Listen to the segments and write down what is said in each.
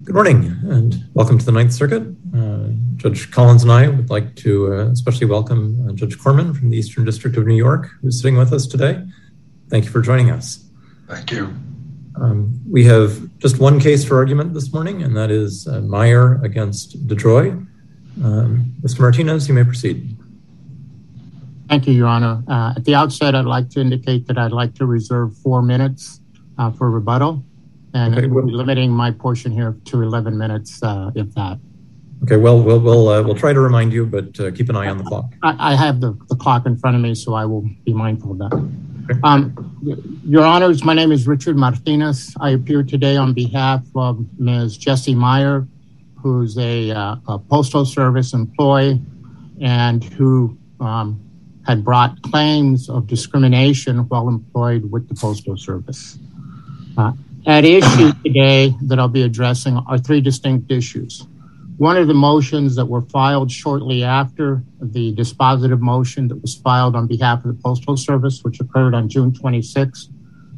Good morning and welcome to the Ninth Circuit. Judge Collins and I would like to especially welcome Judge Corman from the Eastern District of New York, who's sitting with us today. Thank you for joining us. Thank you. We have just one case for argument this morning, and that is Meyer against DeJoy. Mr. Martinez, you may proceed. Thank you, Your Honor. At the outset, I'd like to indicate that I'd like to reserve 4 minutes for rebuttal, and we'll be limiting my portion here to 11 minutes, if that. Okay, well, we'll try to remind you, but keep an eye on the clock. I have the clock in front of me, so I will be mindful of that. Okay. Your Honors, my name is Richard Martinez. I appear today on behalf of Ms. Jessie Meyer, who's a Postal Service employee and who had brought claims of discrimination while employed with the Postal Service. At issue today that I'll be addressing are 3 distinct issues. One of the motions that were filed shortly after the dispositive motion that was filed on behalf of the Postal Service, which occurred on June 12th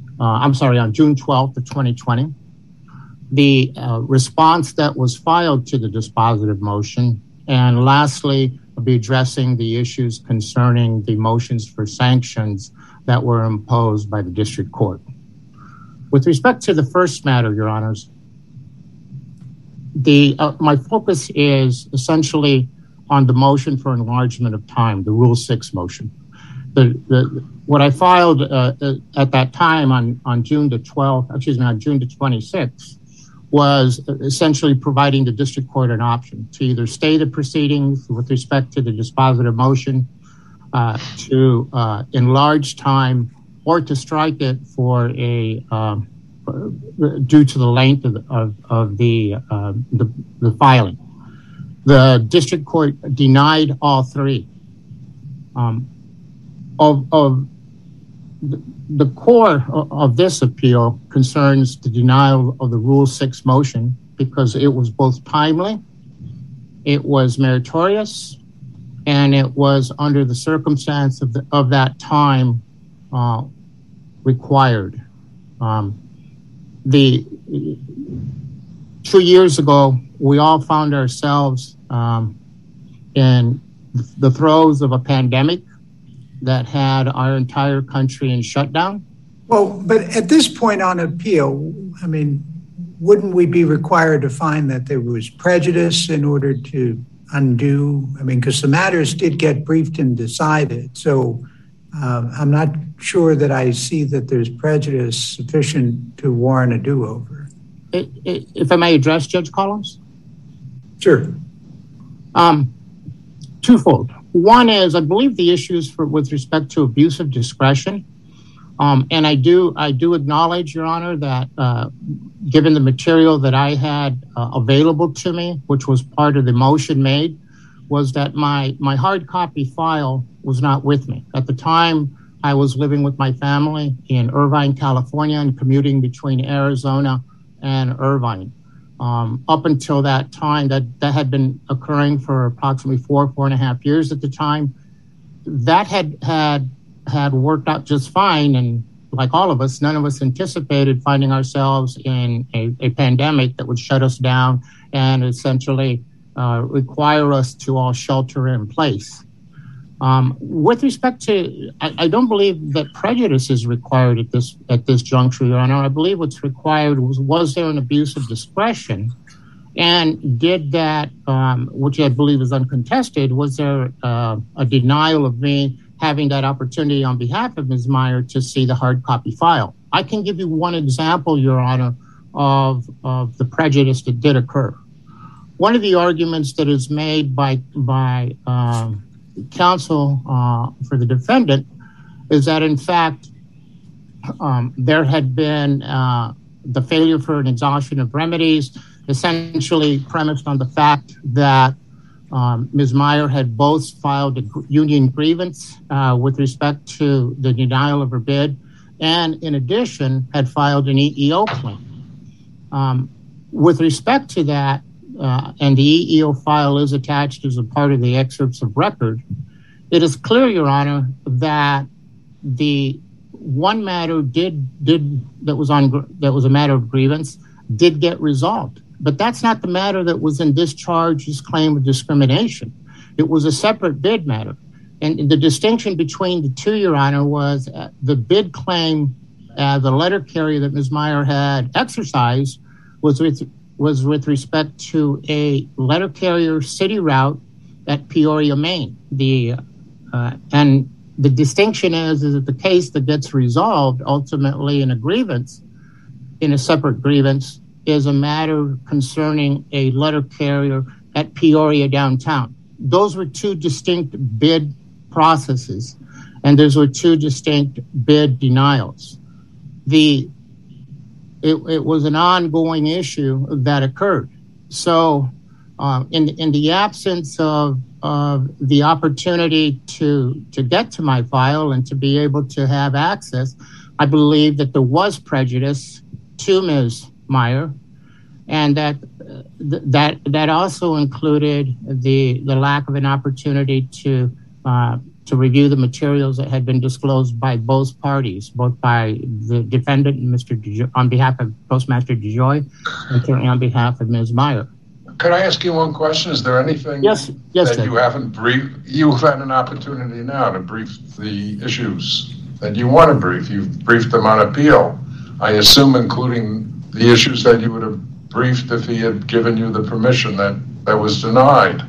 of 2020. The response that was filed to the dispositive motion. And lastly, I'll be addressing the issues concerning the motions for sanctions that were imposed by the district court. With respect to the first matter, Your Honors, my focus is essentially on the motion for enlargement of time, the Rule 6 motion. What I filed at that time on June the 26th, was essentially providing the district court an option to either stay the proceedings with respect to the dispositive motion, to enlarge time, or to strike it for due to the length of the filing. The district court denied all 3. The core of this appeal concerns the denial of the Rule 6 motion because it was both timely, it was meritorious, and it was under the circumstance of that time required. 2 years ago, we all found ourselves in the throes of a pandemic that had our entire country in shutdown. Well, but at this point on appeal, I mean, wouldn't we be required to find that there was prejudice in order to undo? I mean, because the matters did get briefed and decided. So I'm not sure that I see that there's prejudice sufficient to warrant a do-over. If I may address Judge Collins? Sure. Twofold. One is, I believe the issues with respect to abuse of discretion. And I do acknowledge, Your Honor, that given the material that I had available to me, which was part of the motion made, was that my hard copy file was not with me. At the time, I was living with my family in Irvine, California, and commuting between Arizona and Irvine. Up until that time, that had been occurring for approximately 4.5 years at the time. That had worked out just fine. And like all of us, none of us anticipated finding ourselves in a pandemic that would shut us down and essentially require us to all shelter in place. With respect to, I don't believe that prejudice is required at this juncture, Your Honor. I believe what's required was there an abuse of discretion, and did that, which I believe is uncontested, was there a denial of me having that opportunity on behalf of Ms. Meyer to see the hard copy file? I can give you one example, Your Honor, of the prejudice that did occur. One of the arguments that is made by counsel for the defendant is that, in fact, there had been the failure for an exhaustion of remedies, essentially premised on the fact that Ms. Meyer had both filed a union grievance with respect to the denial of her bid, and in addition had filed an EEO claim. With respect to that, and the EEO file is attached as a part of the excerpts of record, it is clear, Your Honor, that the one matter that was a matter of grievance did get resolved. But that's not the matter that was in discharge's claim of discrimination. It was a separate bid matter. And the distinction between the two, Your Honor, was the bid claim, the letter carrier that Ms. Meyer had exercised was with respect to a letter carrier city route at Peoria, Maine. And the distinction is that the case that gets resolved ultimately in a grievance, in a separate grievance, is a matter concerning a letter carrier at Peoria downtown. Those were two distinct bid processes, and those were two distinct bid denials. It was an ongoing issue that occurred. So in the absence of the opportunity to get to my file and to be able to have access, I believe that there was prejudice to Ms. Meyer, and that also included the lack of an opportunity to review the materials that had been disclosed by both parties, both by the defendant and Mr. DeJoy, on behalf of Postmaster DeJoy, and certainly on behalf of Ms. Meyer. Could I ask you one question? Is there anything yes, that you haven't briefed? You've had an opportunity now to brief the issues that you want to brief. You've briefed them on appeal, I assume, including the issues that you would have briefed if he had given you the permission that was denied.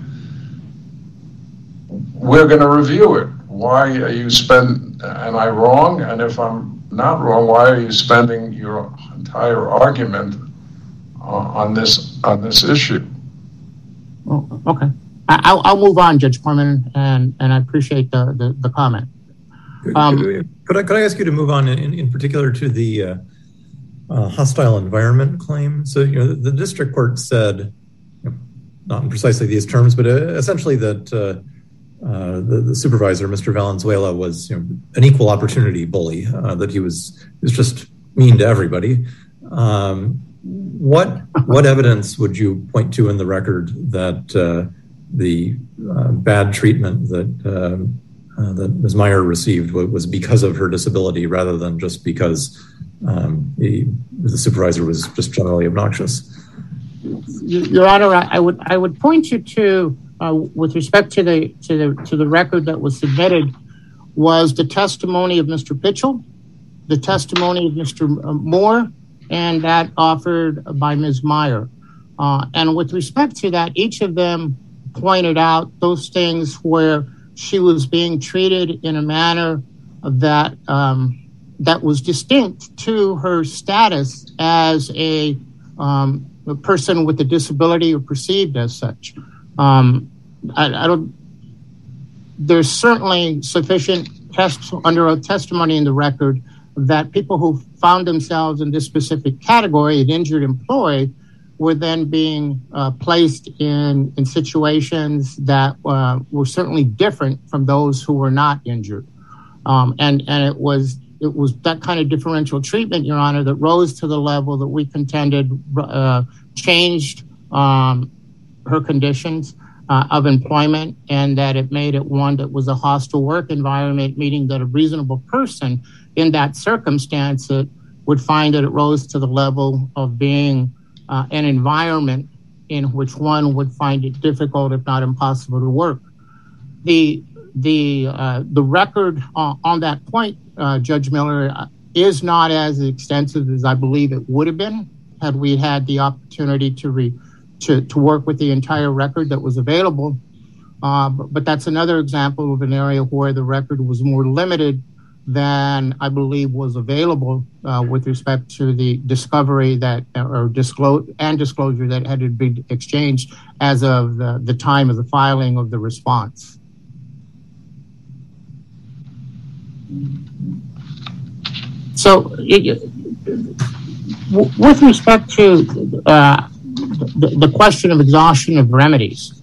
We're going to review it. Why are you am I wrong? And if I'm not wrong, why are you spending your entire argument on this issue? Oh, okay. I'll move on, Judge Corman, and I appreciate the comment. Could I ask you to move on in particular to the hostile environment claim? So, the district court said, not in precisely these terms, but essentially that the supervisor, Mr. Valenzuela, was an equal opportunity bully, that he was just mean to everybody. What evidence would you point to in the record that the bad treatment that Ms. Meyer received was because of her disability rather than just because the supervisor was just generally obnoxious? Your Honor, I would point you to, with respect to the record that was submitted, was the testimony of Mr. Pitchell, the testimony of Mr. Moore, and that offered by Ms. Meyer. And with respect to that, each of them pointed out those things where she was being treated in a manner that was distinct to her status as a person with a disability or perceived as such. There's certainly sufficient testimony in the record that people who found themselves in this specific category, an injured employee, were then being placed in situations that were certainly different from those who were not injured. And it was that kind of differential treatment, Your Honor, that rose to the level that we contended changed her conditions of employment, and that it made it one that was a hostile work environment, meaning that a reasonable person in that circumstance would find that it rose to the level of being an environment in which one would find it difficult, if not impossible, to work. The record on that point, Judge Miller, is not as extensive as I believe it would have been had we had the opportunity to work with the entire record that was available. But that's another example of an area where the record was more limited than I believe was available with respect to the discovery disclosure that had to be exchanged as of the time of the filing of the response. So with respect to the question of exhaustion of remedies,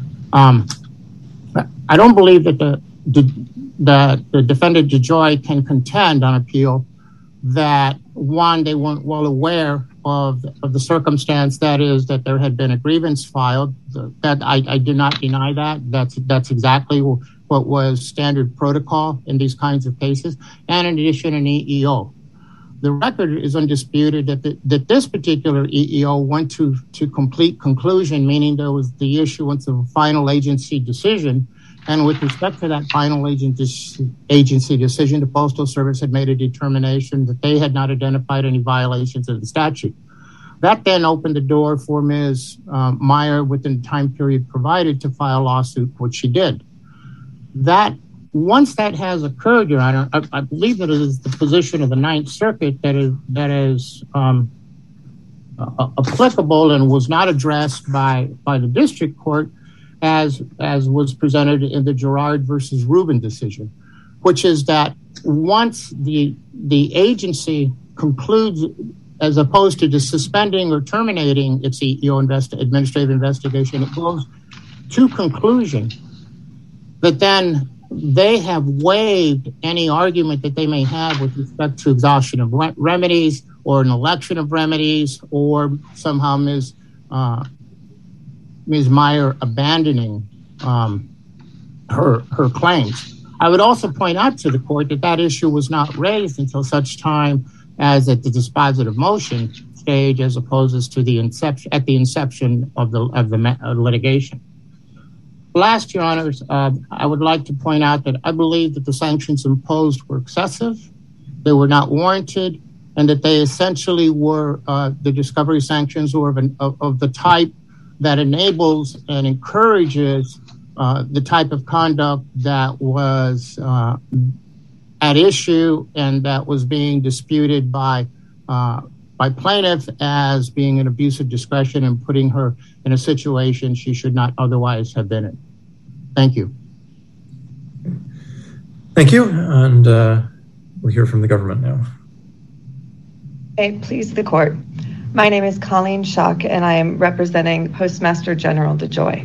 I don't believe that the defendant DeJoy can contend on appeal that, one, they weren't well aware of the circumstance, that is, that there had been a grievance filed. That I do not deny that. That's exactly what was standard protocol in these kinds of cases, and in addition, an EEO. the record is undisputed that this particular EEO went to complete conclusion, meaning there was the issuance of a final agency decision. And with respect to that final agency decision, the Postal Service had made a determination that they had not identified any violations of the statute. That then opened the door for Ms. Meyer within the time period provided to file a lawsuit, which she did. Once that has occurred, Your Honor, I believe that it is the position of the Ninth Circuit that is applicable and was not addressed by the district court as was presented in the Gerard versus Rubin decision, which is that once the agency concludes, as opposed to just suspending or terminating its EEO administrative investigation, it goes to conclusion that then they have waived any argument that they may have with respect to exhaustion of remedies or an election of remedies or somehow Ms. Meyer abandoning her claims. I would also point out to the court that issue was not raised until such time as at the dispositive motion stage, as opposed to the inception of the litigation. Last, Your Honors, I would like to point out that I believe that the sanctions imposed were excessive, they were not warranted, and that they essentially were the discovery sanctions were of the type that enables and encourages the type of conduct that was at issue and that was being disputed by plaintiff as being an abuse of discretion and putting her in a situation she should not otherwise have been in. Thank you. Thank you. And we'll hear from the government now. Okay, please the court. My name is Colleen Schock and I am representing Postmaster General DeJoy.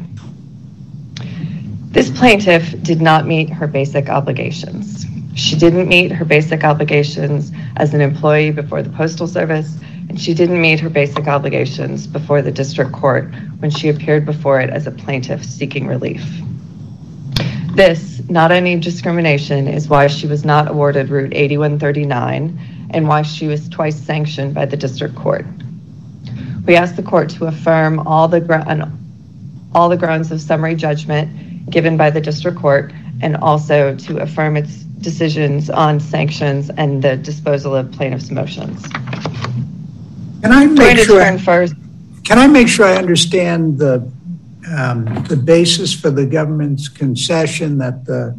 This plaintiff did not meet her basic obligations. She didn't meet her basic obligations as an employee before the Postal Service, and she didn't meet her basic obligations before the district court when she appeared before it as a plaintiff seeking relief. This, not any discrimination, is why she was not awarded Route 8139 and why she was twice sanctioned by the district court. We ask the court to affirm all the grounds of summary judgment given by the district court and also to affirm its decisions on sanctions and the disposal of plaintiff's motions. Can I make sure I understand the basis for the government's concession that the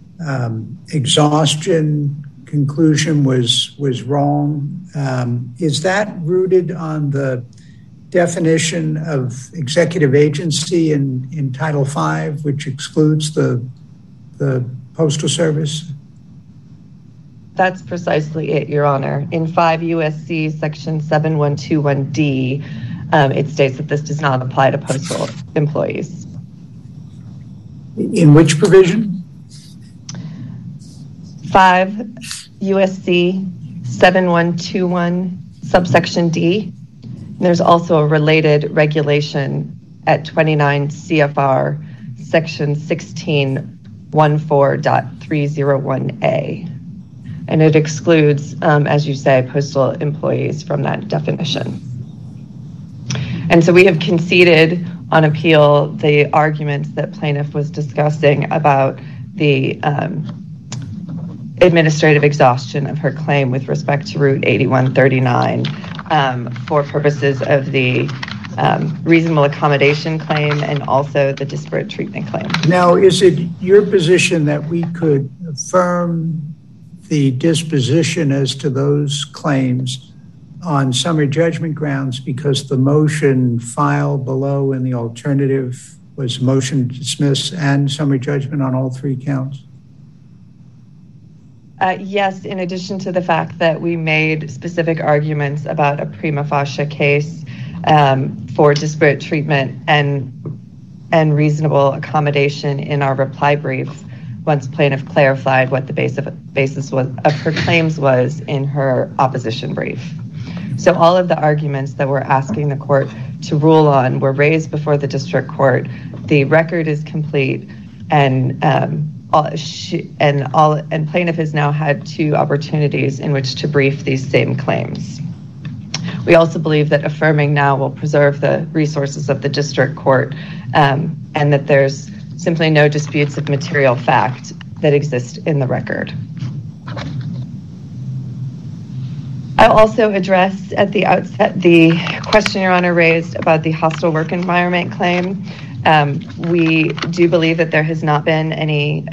exhaustion conclusion was wrong? Is that rooted on the definition of executive agency in Title V, which excludes the Postal Service? That's precisely it, Your Honor. In 5 U.S.C. Section 7121D, it states that this does not apply to postal employees. In which provision? 5 U.S.C. 7121 subsection D. And there's also a related regulation at 29 CFR Section 1614.301A. And it excludes, as you say, postal employees from that definition. And so we have conceded on appeal the arguments that plaintiff was discussing about the administrative exhaustion of her claim with respect to Route 8139 for purposes of the reasonable accommodation claim and also the disparate treatment claim. Now, is it your position that we could affirm the disposition as to those claims on summary judgment grounds because the motion filed below in the alternative was motion to dismiss and summary judgment on all 3 counts? Yes, in addition to the fact that we made specific arguments about a prima facie case for disparate treatment and reasonable accommodation in our reply brief once plaintiff clarified what the basis was of her claims was in her opposition brief. So all of the arguments that we're asking the court to rule on were raised before the district court. The record is complete, and plaintiff has now had 2 opportunities in which to brief these same claims. We also believe that affirming now will preserve the resources of the district court, and that there's simply no disputes of material fact that exist in the record. I'll also address at the outset the question Your Honor raised about the hostile work environment claim. We do believe that there has not been any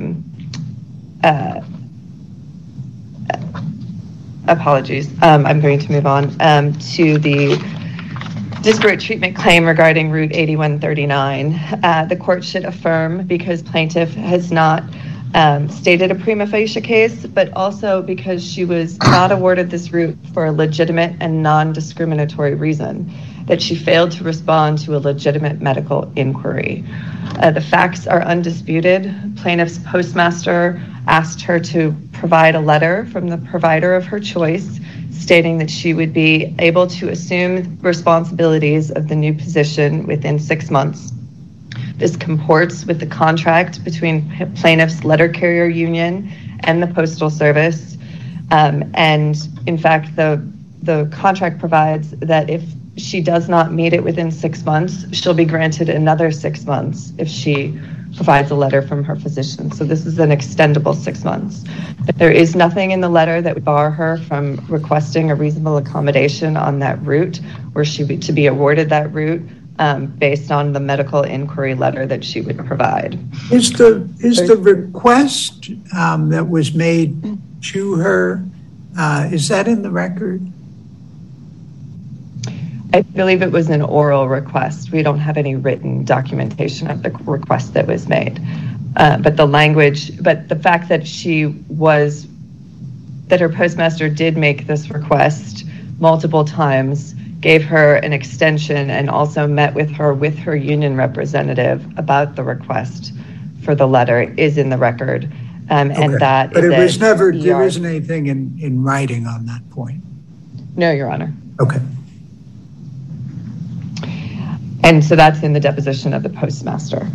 apologies. I'm going to move on to the disparate treatment claim regarding Route 8139. The court should affirm because plaintiff has not stated a prima facie case, but also because she was not awarded this route for a legitimate and non-discriminatory reason, that she failed to respond to a legitimate medical inquiry. The facts are undisputed. Plaintiff's postmaster asked her to provide a letter from the provider of her choice stating that she would be able to assume responsibilities of the new position within 6 months. This comports with the contract between plaintiff's letter carrier union and the Postal Service. And in fact, the contract provides that if she does not meet it within 6 months, she'll be granted another 6 months if she provides a letter from her physician. So this is an extendable 6 months. There is nothing in the letter that would bar her from requesting a reasonable accommodation on that route, were she to be awarded that route based on the medical inquiry letter that she would provide. Is the request that was made to her, is that in the record? I believe it was an oral request. We don't have any written documentation of the request that was made. But the fact that that her postmaster did make this request multiple times, gave her an extension, and also met with her union representative about the request for the letter is in the record. And that but it was never, there isn't anything in writing on that point. No, Your Honor. Okay. And so that's in the deposition of the postmaster.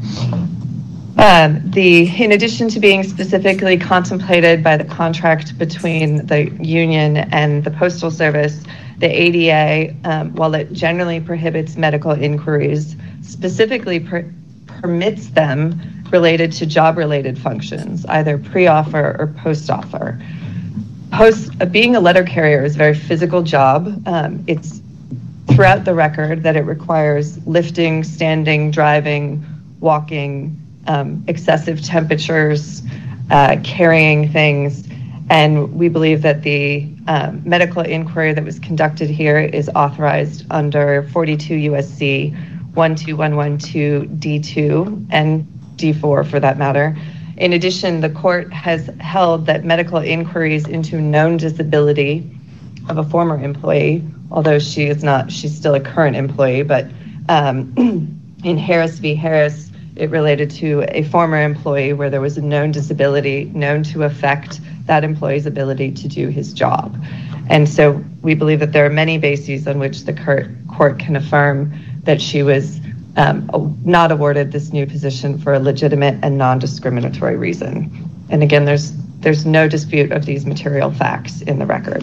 In addition to being specifically contemplated by the contract between the union and the Postal Service, the ADA, while it generally prohibits medical inquiries, specifically permits them related to job-related functions, either pre-offer or post-offer. Being a letter carrier is a very physical job. It's throughout the record that it requires lifting, standing, driving, walking, excessive temperatures, carrying things. And we believe that the medical inquiry that was conducted here is authorized under 42 USC 12112 D2 and D4 for that matter. In addition, the court has held that medical inquiries into known disability of a former employee, although she's still a current employee, but in Harris v. Harris, it related to a former employee where there was a known disability known to affect that employee's ability to do his job. And so we believe that there are many bases on which the court can affirm that she was not awarded this new position for a legitimate and non-discriminatory reason. And again, there's no dispute of these material facts in the record.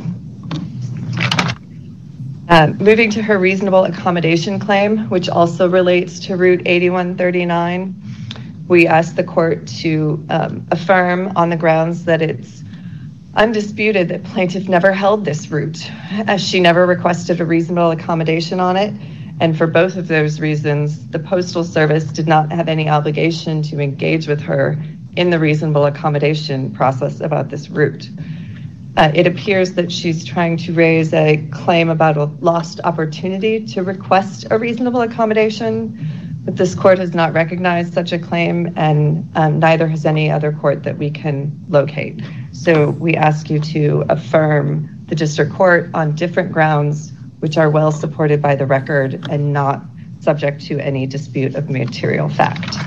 Moving to her reasonable accommodation claim, which also relates to Route 8139, we asked the court to affirm on the grounds that it's undisputed that plaintiff never held this route, as she never requested a reasonable accommodation on it. And for both of those reasons, the Postal Service did not have any obligation to engage with her in the reasonable accommodation process about this route. It appears that she's trying to raise a claim about a lost opportunity to request a reasonable accommodation, but this court has not recognized such a claim, and neither has any other court that we can locate. So we ask you to affirm the district court on different grounds, which are well supported by the record and not subject to any dispute of material fact.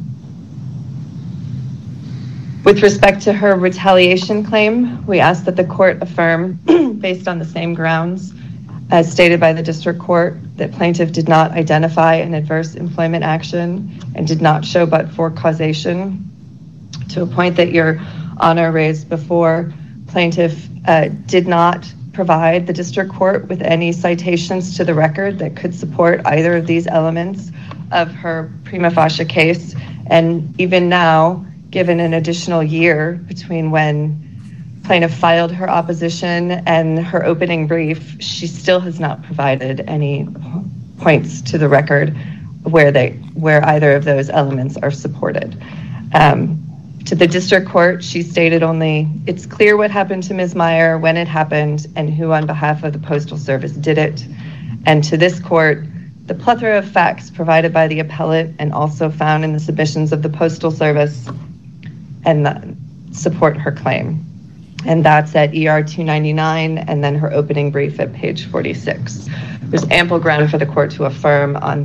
With respect to her retaliation claim, we ask that the court affirm, based on the same grounds as stated by the district court, that plaintiff did not identify an adverse employment action and did not show but-for causation To a point that Your Honor raised before, plaintiff did not provide the district court with any citations to the record that could support either of these elements of her prima facie case. And even now, given an additional year between when plaintiff filed her opposition and her opening brief, she still has not provided any points to the record where either of those elements are supported. To the district court, she stated only, "It's clear what happened to Ms. Meyer, when it happened, and who on behalf of the Postal Service did it." And to this court, the plethora of facts provided by the appellate and also found in the submissions of the Postal Service and support her claim. And that's at ER 299 and then her opening brief at page 46. There's ample ground for the court to affirm on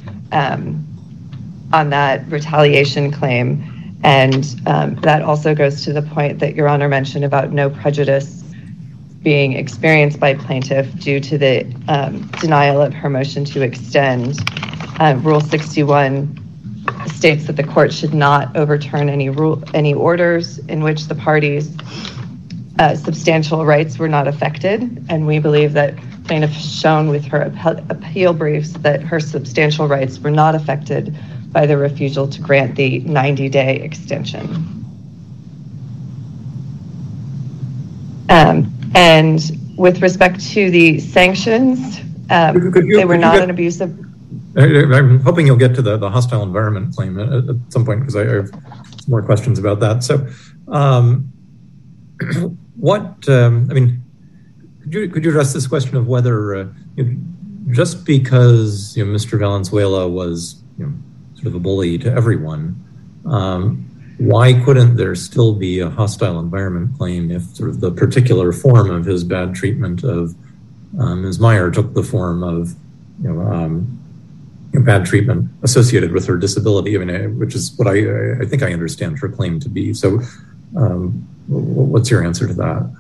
that retaliation claim. And that also goes to the point that Your Honor mentioned about no prejudice being experienced by plaintiff due to the denial of her motion to extend. Rule 61 states that the court should not overturn any orders in which the parties' substantial rights were not affected. And we believe that plaintiff has shown with her appeal briefs that her substantial rights were not affected by the refusal to grant the 90-day extension. And with respect to the sanctions, they were not an abusive. I'm hoping you'll get to the hostile environment claim at some point, because I have some more questions about that. So could you address this question of whether just because Mr. Valenzuela was sort of a bully to everyone, why couldn't there still be a hostile environment claim if sort of the particular form of his bad treatment of Ms. Meyer took the form of bad treatment associated with her disability, which is what I think I understand her claim to be. So what's your answer to that?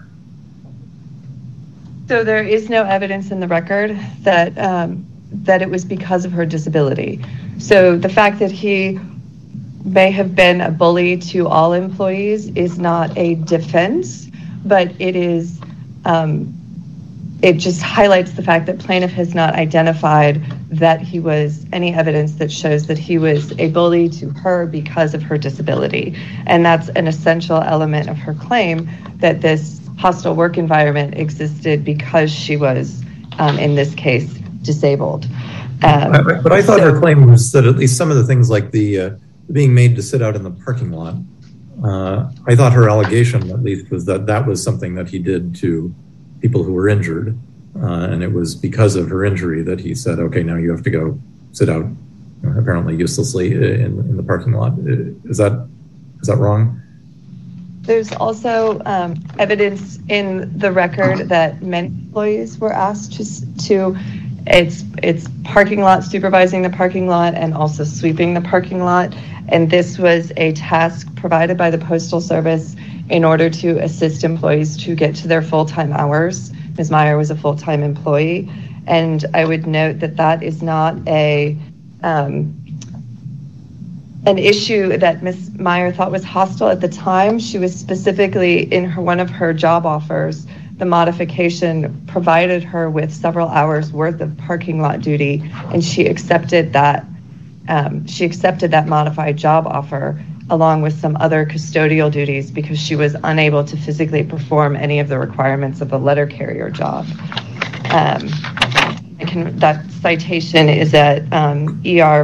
So there is no evidence in the record that it was because of her disability. So the fact that he may have been a bully to all employees is not a defense, but it is. It just highlights the fact that plaintiff has not identified that he was any evidence that shows that he was a bully to her because of her disability. And that's an essential element of her claim, that this hostile work environment existed because she was, in this case, disabled. But I thought her claim was that at least some of the things like the being made to sit out in the parking lot, I thought her allegation at least was that was something that he did to people who were injured, and it was because of her injury that he said, okay, now you have to go sit out apparently uselessly in the parking lot. Is that wrong? There's also evidence in the record that many employees were asked to it's parking lot, supervising the parking lot, and also sweeping the parking lot. And this was a task provided by the Postal Service in order to assist employees to get to their full-time hours. Ms. Meyer was a full-time employee. And I would note that that is not an issue that Ms. Meyer thought was hostile at the time. She was specifically in one of her job offers. The modification provided her with several hours worth of parking lot duty, and she accepted that. She accepted that modified job offer along with some other custodial duties because she was unable to physically perform any of the requirements of a letter carrier job. That citation is at ER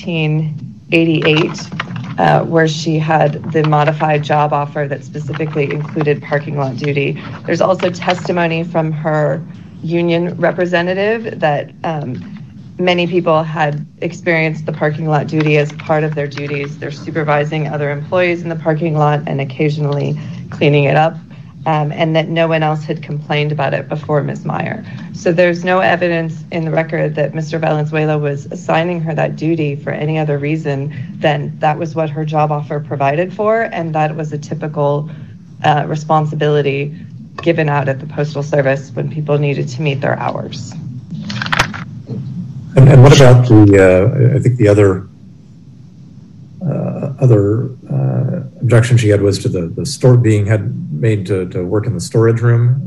1488, where she had the modified job offer that specifically included parking lot duty. There's also testimony from her union representative that many people had experienced the parking lot duty as part of their duties. They're supervising other employees in the parking lot and occasionally cleaning it up, and that no one else had complained about it before Ms. Meyer. So there's no evidence in the record that Mr. Valenzuela was assigning her that duty for any other reason than that was what her job offer provided for, and that was a typical responsibility given out at the Postal Service when people needed to meet their hours. And what about I think the other other objection she had was to the store being made to work in the storage room.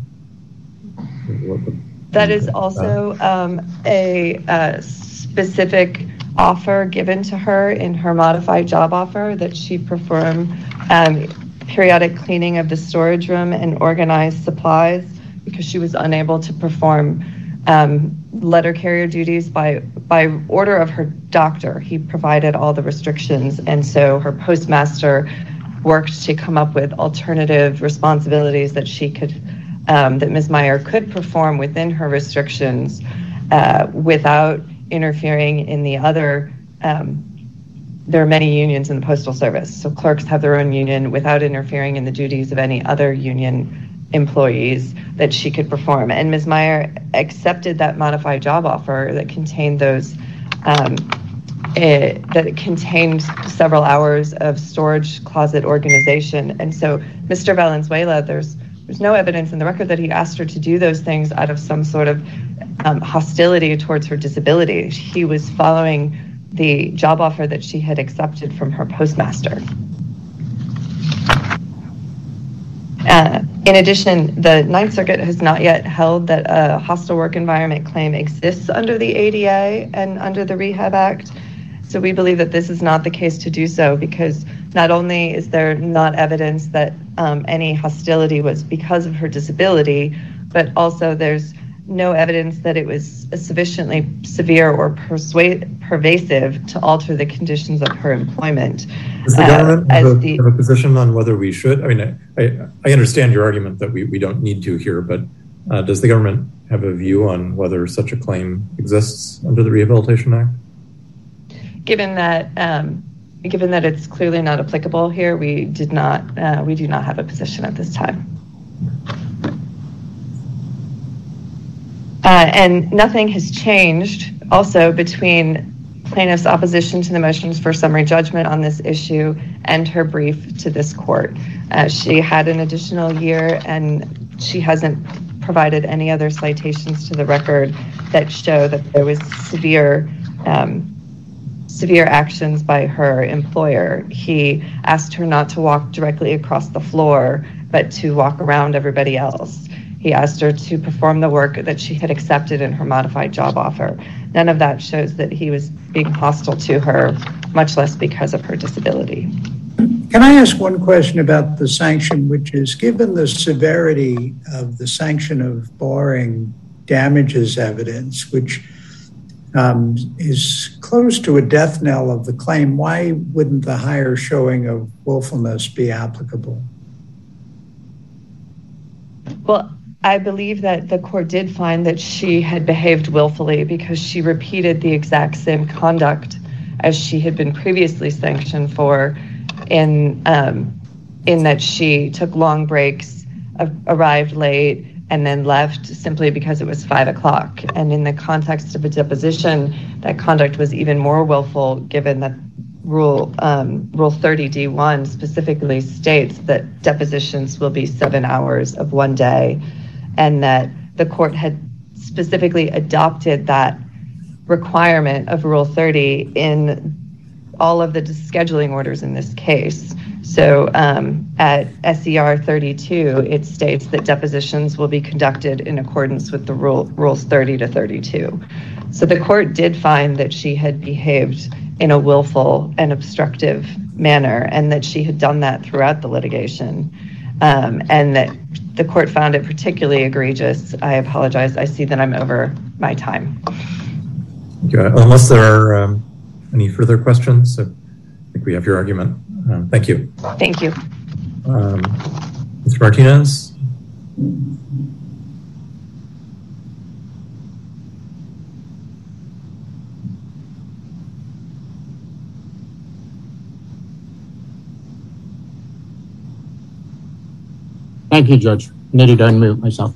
That is also a specific offer given to her in her modified job offer, that she perform periodic cleaning of the storage room and organize supplies, because she was unable to perform letter carrier duties by order of her doctor. He provided all the restrictions, and so her postmaster worked to come up with alternative responsibilities that she could that Ms. Meyer could perform within her restrictions without interfering in the other. There are many unions in the Postal Service, so clerks have their own union, without interfering in the duties of any other union employees that she could perform. And Ms. Meyer accepted that modified job offer that contained those that contained several hours of storage closet organization. And so Mr. Valenzuela, there's no evidence in the record that he asked her to do those things out of some sort of hostility towards her disability. He was following the job offer that she had accepted from her postmaster. In addition, the Ninth Circuit has not yet held that a hostile work environment claim exists under the ADA and under the Rehab Act. So we believe that this is not the case to do so, because not only is there not evidence that any hostility was because of her disability, but also there's no evidence that it was sufficiently severe or pervasive to alter the conditions of her employment. Does the government have a position on whether we should? I mean, I understand your argument that we don't need to here, but does the government have a view on whether such a claim exists under the Rehabilitation Act? Given that it's clearly not applicable here, we do not have a position at this time. And nothing has changed also between plaintiff's opposition to the motions for summary judgment on this issue and her brief to this court. She had an additional year, and she hasn't provided any other citations to the record that show that there was severe actions by her employer. He asked her not to walk directly across the floor, but to walk around everybody else. He asked her to perform the work that she had accepted in her modified job offer. None of that shows that he was being hostile to her, much less because of her disability. Can I ask one question about the sanction, which is, given the severity of the sanction of barring damages evidence, which is close to a death knell of the claim, why wouldn't the higher showing of willfulness be applicable? Well, I believe that the court did find that she had behaved willfully, because she repeated the exact same conduct as she had been previously sanctioned for, in that she took long breaks, arrived late, and then left simply because it was 5 o'clock. And in the context of a deposition, that conduct was even more willful, given that Rule 30D1 specifically states that depositions will be 7 hours of one day, and that the court had specifically adopted that requirement of Rule 30 in all of the scheduling orders in this case. So at SER 32, it states that depositions will be conducted in accordance with the rules 30 to 32. So the court did find that she had behaved in a willful and obstructive manner, and that she had done that throughout the litigation, and that the court found it particularly egregious. I apologize. I see that I'm over my time. Okay. Unless there are any further questions, I think we have your argument. Thank you. Thank you. Mr. Martinez? Thank you, Judge. Needed to unmute myself.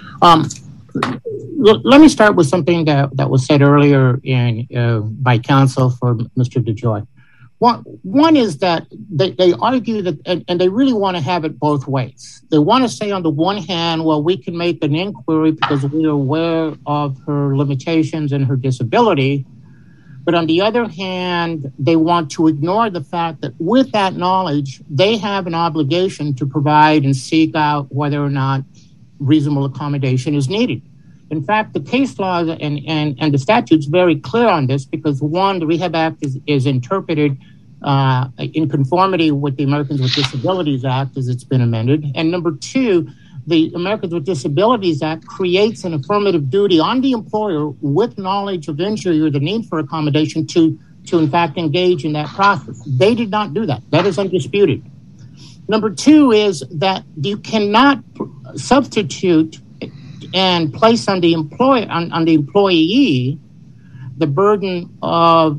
Let me start with something that was said earlier by counsel for Mr. DeJoy. One is that they argue that, and they really want to have it both ways. They want to say, on the one hand, well, we can make an inquiry because we are aware of her limitations and her disability. But on the other hand, they want to ignore the fact that with that knowledge, they have an obligation to provide and seek out whether or not reasonable accommodation is needed. In fact, the case law and the statute's very clear on this because, one, the Rehab Act is interpreted in conformity with the Americans with Disabilities Act as it's been amended. And number two, the Americans with Disabilities Act creates an affirmative duty on the employer with knowledge of injury or the need for accommodation to in fact engage in that process. They did not do that. That is undisputed. Number two is that you cannot substitute and place on the employee the burden of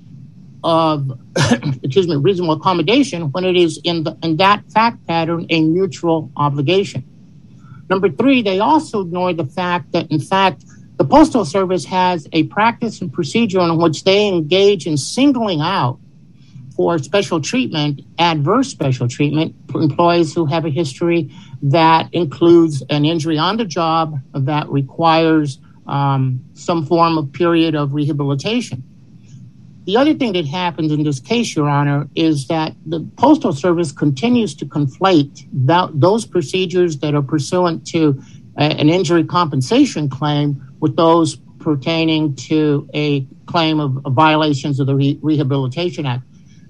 reasonable accommodation when it is in that fact pattern a mutual obligation. Number three, they also ignore the fact that, in fact, the Postal Service has a practice and procedure in which they engage in singling out for special treatment, adverse special treatment, for employees who have a history that includes an injury on the job that requires some form of period of rehabilitation. The other thing that happens in this case, Your Honor, is that the Postal Service continues to conflate those procedures that are pursuant to an injury compensation claim with those pertaining to a claim of violations of the Rehabilitation Act.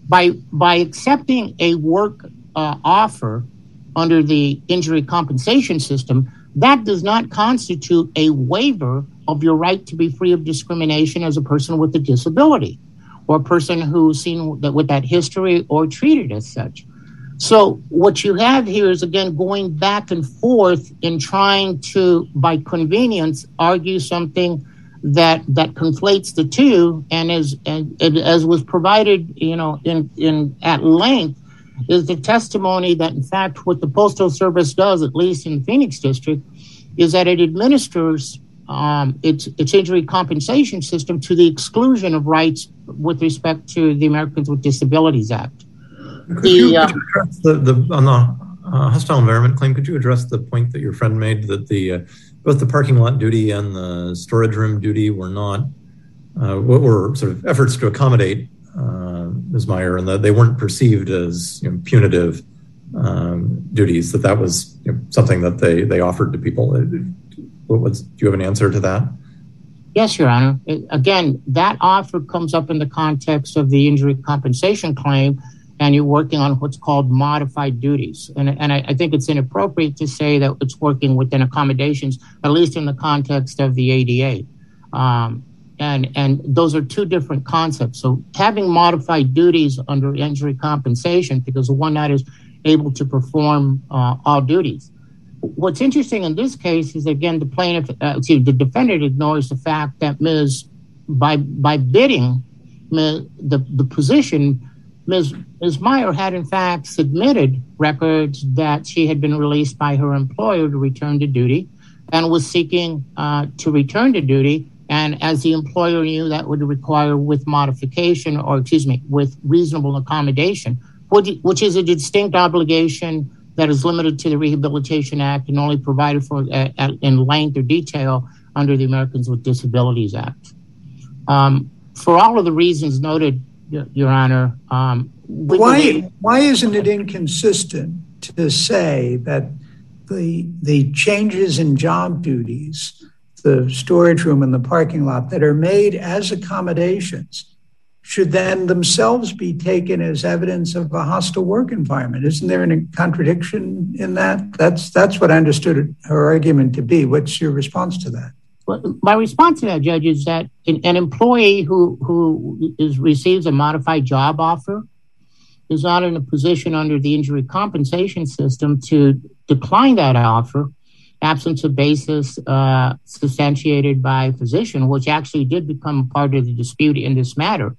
By accepting a work offer under the injury compensation system, that does not constitute a waiver of your right to be free of discrimination as a person with a disability, or a person who's seen with that history or treated as such. So what you have here is, again, going back and forth in trying to, by convenience, argue something that conflates the two, and as was provided, in at length, is the testimony that, in fact, what the Postal Service does, at least in the Phoenix District, is that it administers its injury compensation system to the exclusion of rights with respect to the Americans with Disabilities Act. Could you address on the hostile environment claim, could you address the point that your friend made that both the parking lot duty and the storage room duty were not, what were sort of efforts to accommodate Ms. Meyer, and that they weren't perceived as punitive duties, that was something that they offered to people? Do you have an answer to that? Yes, Your Honor. Again, that offer comes up in the context of the injury compensation claim, and you're working on what's called modified duties. And I think it's inappropriate to say that it's working within accommodations, at least in the context of the ADA. And those are two different concepts. So having modified duties under injury compensation, because the one that is able to perform all duties. What's interesting in this case is, again, the defendant ignores the fact that by bidding the position, Ms. Meyer had in fact submitted records that she had been released by her employer to return to duty, and was seeking to return to duty. And as the employer knew, that would require with reasonable accommodation, which is a distinct obligation that is limited to the Rehabilitation Act and only provided for in length or detail under the Americans with Disabilities Act. For all of the reasons noted, Your Honor, why isn't it inconsistent to say that the changes in job duties, the storage room and the parking lot that are made as accommodations, should then themselves be taken as evidence of a hostile work environment? Isn't there a contradiction in that? That's what I understood her argument to be. What's your response to that? Well, my response to that, Judge, is that an employee who receives a modified job offer is not in a position under the injury compensation system to decline that offer, absence of basis substantiated by a physician, which actually did become part of the dispute in this matter.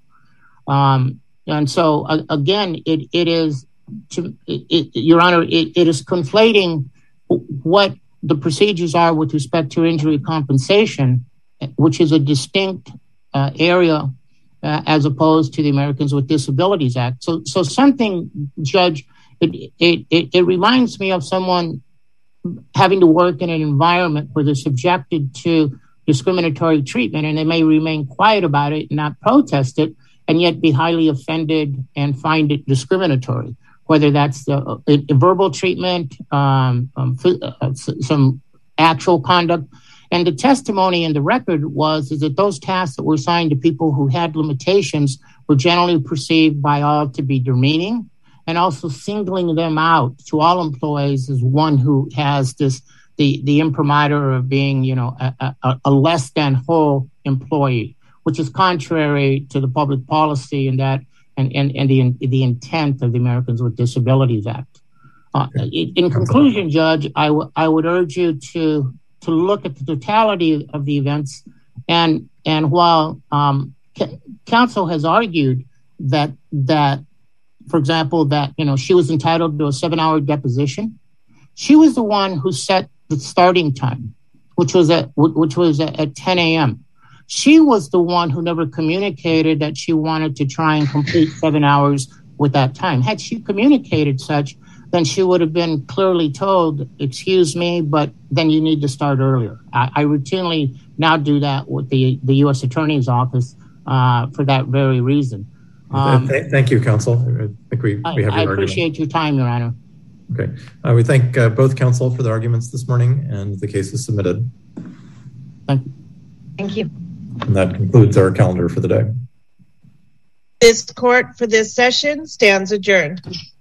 And so, again, it is, Your Honor, it is conflating what the procedures are with respect to injury compensation, which is a distinct area as opposed to the Americans with Disabilities Act. So something, Judge, it reminds me of someone having to work in an environment where they're subjected to discriminatory treatment, and they may remain quiet about it and not protest it, and yet be highly offended and find it discriminatory, whether that's a verbal treatment, some actual conduct. And the testimony in the record is that those tasks that were assigned to people who had limitations were generally perceived by all to be demeaning, and also singling them out to all employees as one who has the imprimatur of being, a less than whole employee, which is contrary to the public policy and the intent of the Americans with Disabilities Act. In conclusion, Judge, I would urge you to look at the totality of the events, and while counsel has argued that for example that she was entitled to a 7-hour deposition, she was the one who set the starting time, which was at 10 a.m. She was the one who never communicated that she wanted to try and complete 7 hours with that time. Had she communicated such, then she would have been clearly told, excuse me, but then you need to start earlier. I routinely now do that with the U.S. Attorney's Office for that very reason. Thank you, counsel. I think we have your I appreciate your time, Your Honor. Okay. We thank both counsel for the arguments this morning, and the case is submitted. Thank you. Thank you. And that concludes our calendar for the day. This court for this session stands adjourned.